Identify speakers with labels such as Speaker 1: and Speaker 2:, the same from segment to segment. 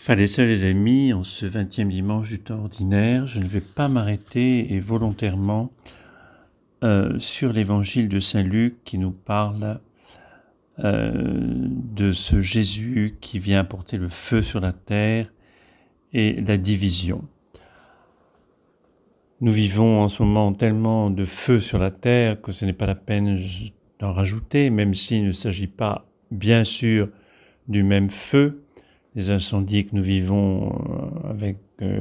Speaker 1: Frères et sœurs, les amis, en ce 20e dimanche du temps ordinaire, je ne vais pas m'arrêter et volontairement sur l'évangile de Saint Luc qui nous parle de ce Jésus qui vient apporter le feu sur la terre et la division. Nous vivons en ce moment tellement de feu sur la terre que ce n'est pas la peine d'en rajouter, même s'il ne s'agit pas, bien sûr, du même feu. Les incendies que nous vivons avec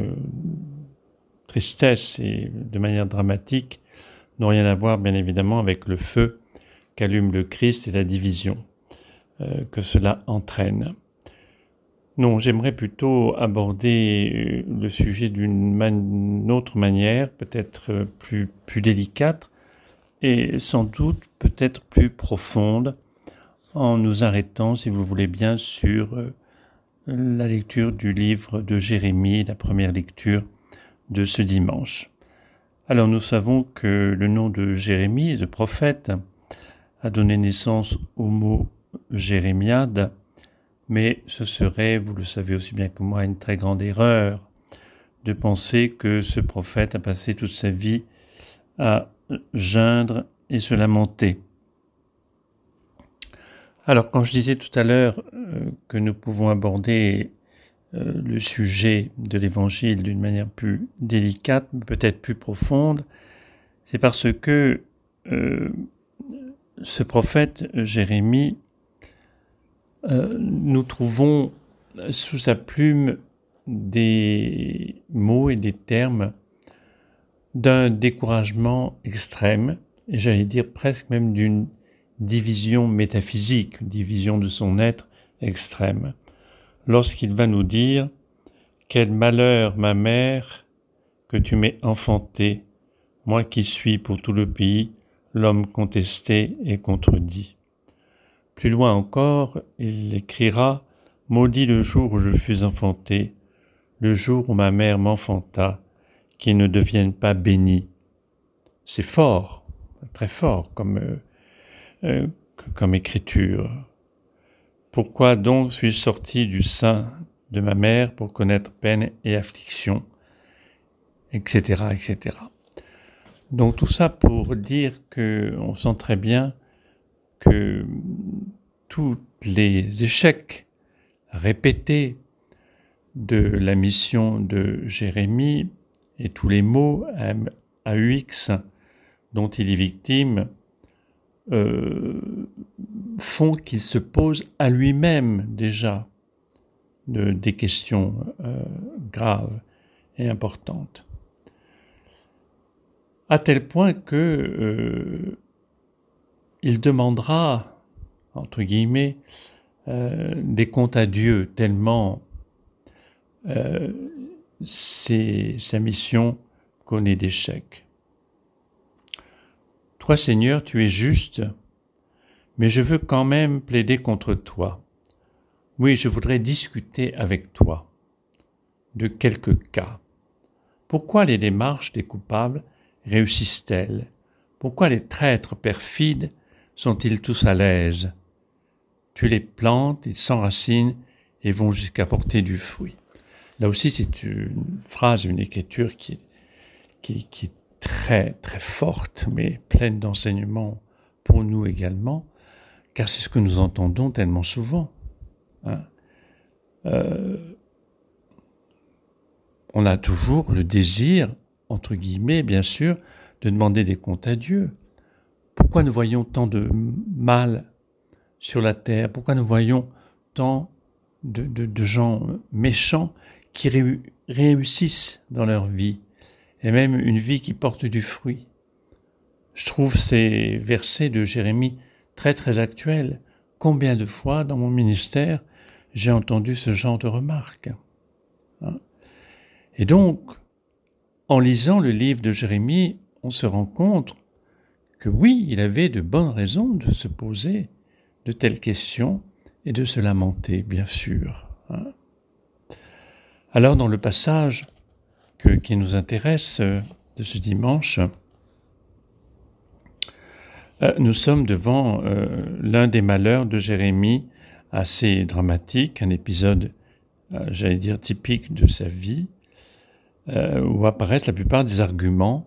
Speaker 1: tristesse et de manière dramatique n'ont rien à voir, bien évidemment, avec le feu qu'allume le Christ et la division que cela entraîne. Non, j'aimerais plutôt aborder le sujet d'une autre manière, peut-être plus délicate et sans doute peut-être plus profonde, en nous arrêtant, si vous voulez bien, sur la lecture du livre de Jérémie, la première lecture de ce dimanche. Alors nous savons que le nom de Jérémie, de prophète, a donné naissance au mot jérémiade, mais ce serait, vous le savez aussi bien que moi, une très grande erreur de penser que ce prophète a passé toute sa vie à geindre et se lamenter. Alors, quand je disais tout à l'heure que nous pouvons aborder le sujet de l'Évangile d'une manière plus délicate, peut-être plus profonde, c'est parce que ce prophète Jérémie, nous trouvons sous sa plume des mots et des termes d'un découragement extrême, et j'allais dire presque même d'une division métaphysique, une division de son être extrême, lorsqu'il va nous dire « Quel malheur, ma mère, que tu m'aies enfantée, moi qui suis pour tout le pays l'homme contesté et contredit. » Plus loin encore, il écrira « Maudit le jour où je fus enfanté, le jour où ma mère m'enfanta, qu'il ne devienne pas béni. » C'est fort, très fort comme écriture. Pourquoi donc suis-je sorti du sein de ma mère pour connaître peine et affliction, etc., etc. Donc tout ça pour dire qu'on sent très bien que tous les échecs répétés de la mission de Jérémie et tous les maux AUX dont il est victime font qu'il se pose à lui-même déjà des questions graves et importantes. À tel point que il demandera, entre guillemets, des comptes à Dieu, tellement sa mission connaît d'échecs. Toi, Seigneur, tu es juste, mais je veux quand même plaider contre toi. Oui, je voudrais discuter avec toi de quelques cas. Pourquoi les démarches des coupables réussissent-elles? Pourquoi les traîtres perfides sont-ils tous à l'aise? Tu les plantes, ils s'enracinent et vont jusqu'à porter du fruit. Là aussi, c'est une phrase, une écriture qui est très, très forte, mais pleine d'enseignements pour nous également, car c'est ce que nous entendons tellement souvent. On a toujours le désir, entre guillemets, bien sûr, de demander des comptes à Dieu. Pourquoi nous voyons tant de mal sur la terre? Pourquoi nous voyons tant de gens méchants qui réussissent dans leur vie, et même une vie qui porte du fruit? Je trouve ces versets de Jérémie très très actuels. Combien de fois dans mon ministère j'ai entendu ce genre de remarques? Et donc, en lisant le livre de Jérémie, on se rend compte que oui, il avait de bonnes raisons de se poser de telles questions et de se lamenter, bien sûr. Alors, dans le passage qui nous intéresse de ce dimanche, nous sommes devant l'un des malheurs de Jérémie, assez dramatique, un épisode j'allais dire typiques de sa vie, où apparaissent la plupart des arguments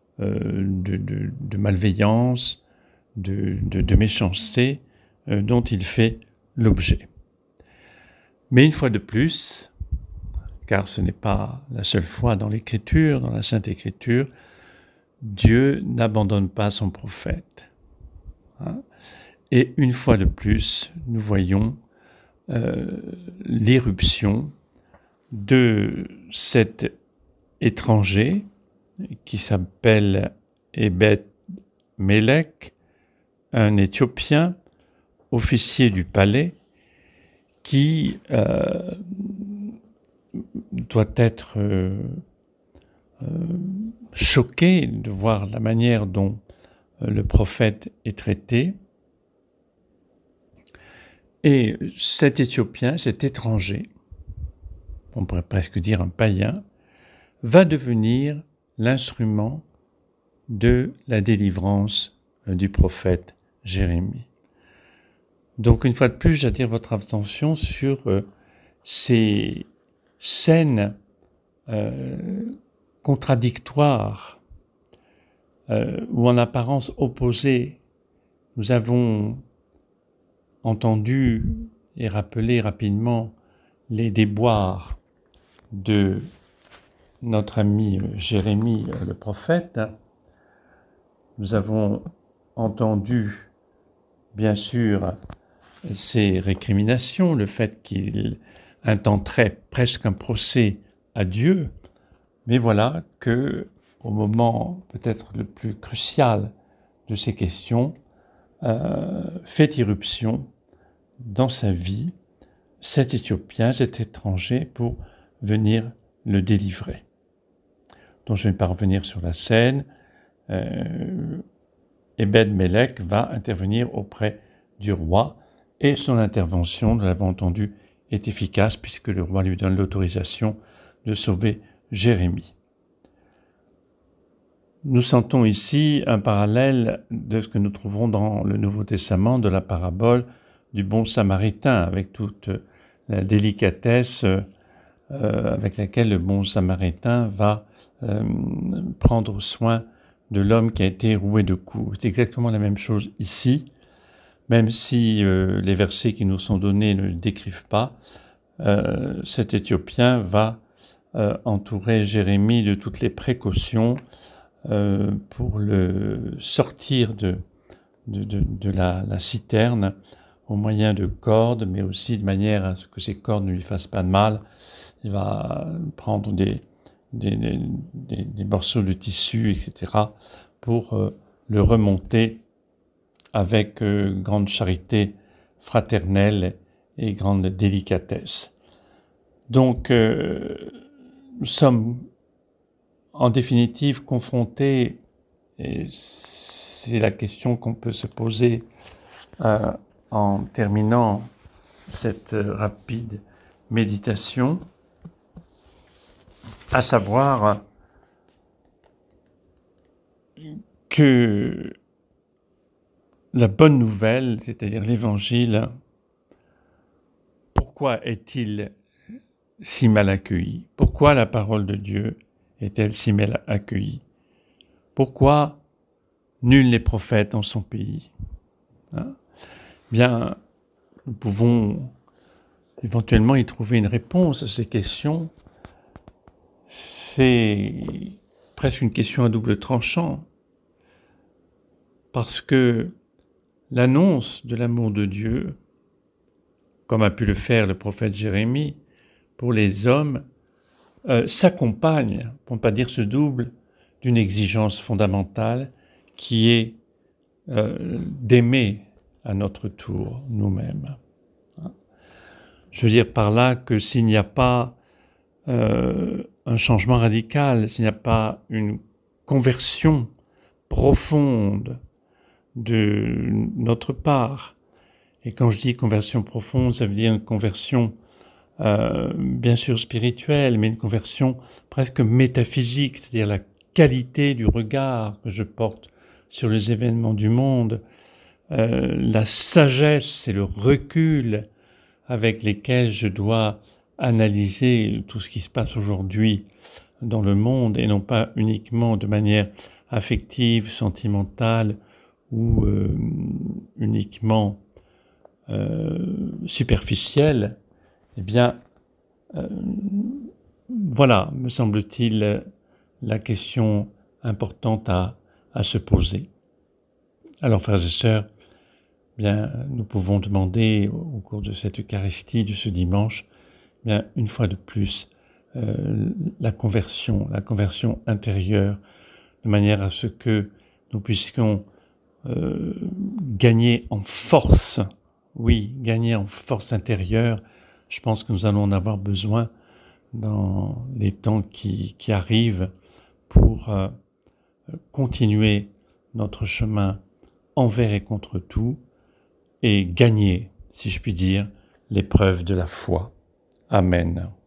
Speaker 1: de malveillance, de méchanceté dont il fait l'objet. Mais une fois de plus, car ce n'est pas la seule fois dans l'Écriture, dans la Sainte Écriture, Dieu n'abandonne pas son prophète. Et une fois de plus, nous voyons l'irruption de cet étranger qui s'appelle Ebed-Mélec, un Éthiopien, officier du palais, qui doit être choqué de voir la manière dont le prophète est traité. Et cet Éthiopien, cet étranger, on pourrait presque dire un païen, va devenir l'instrument de la délivrance du prophète Jérémie. Donc une fois de plus, j'attire votre attention sur ces scènes contradictoires ou en apparence opposées. Nous avons entendu et rappelé rapidement les déboires de notre ami Jérémie le prophète. Nous avons entendu bien sûr ses récriminations, le fait qu'il intenterait presque un procès à Dieu, mais voilà que au moment peut-être le plus crucial de ces questions, fait irruption dans sa vie cet Éthiopien, cet étranger, pour venir le délivrer. Donc je ne vais pas revenir sur la scène. Ebed-Mélec va intervenir auprès du roi et son intervention, nous l'avons entendu, est efficace puisque le roi lui donne l'autorisation de sauver Jérémie. Nous sentons ici un parallèle de ce que nous trouverons dans le Nouveau Testament de la parabole du bon samaritain, avec toute la délicatesse avec laquelle le bon samaritain va prendre soin de l'homme qui a été roué de coups. C'est exactement la même chose ici, même si les versets qui nous sont donnés ne le décrivent pas. Cet Éthiopien va entourer Jérémie de toutes les précautions pour le sortir de la citerne au moyen de cordes, mais aussi de manière à ce que ces cordes ne lui fassent pas de mal. Il va prendre des morceaux de tissu, etc., pour le remonter avec grande charité fraternelle et grande délicatesse. Donc, nous sommes en définitive confrontés, et c'est la question qu'on peut se poser en terminant cette rapide méditation, à savoir que la bonne nouvelle, c'est-à-dire l'Évangile, pourquoi est-il si mal accueilli? Pourquoi la parole de Dieu est-elle si mal accueillie? Pourquoi nul n'est prophète en son pays? Bien, nous pouvons éventuellement y trouver une réponse à ces questions. C'est presque une question à double tranchant, parce que l'annonce de l'amour de Dieu, comme a pu le faire le prophète Jérémie, pour les hommes, s'accompagne, pour ne pas dire se double, d'une exigence fondamentale qui est d'aimer à notre tour nous-mêmes. Je veux dire par là que s'il n'y a pas un changement radical, s'il n'y a pas une conversion profonde de notre part, et quand je dis conversion profonde, ça veut dire une conversion bien sûr spirituelle, mais une conversion presque métaphysique, c'est-à-dire la qualité du regard que je porte sur les événements du monde, la sagesse et le recul avec lesquels je dois analyser tout ce qui se passe aujourd'hui dans le monde et non pas uniquement de manière affective, sentimentale ou uniquement superficielle, eh bien, voilà, me semble-t-il, la question importante à se poser. Alors, frères et sœurs, bien, nous pouvons demander au cours de cette Eucharistie de ce dimanche, bien, une fois de plus, la conversion intérieure, de manière à ce que nous puissions gagner en force, oui, gagner en force intérieure. Je pense que nous allons en avoir besoin dans les temps qui arrivent pour continuer notre chemin envers et contre tout et gagner, si je puis dire, l'épreuve de la foi. Amen.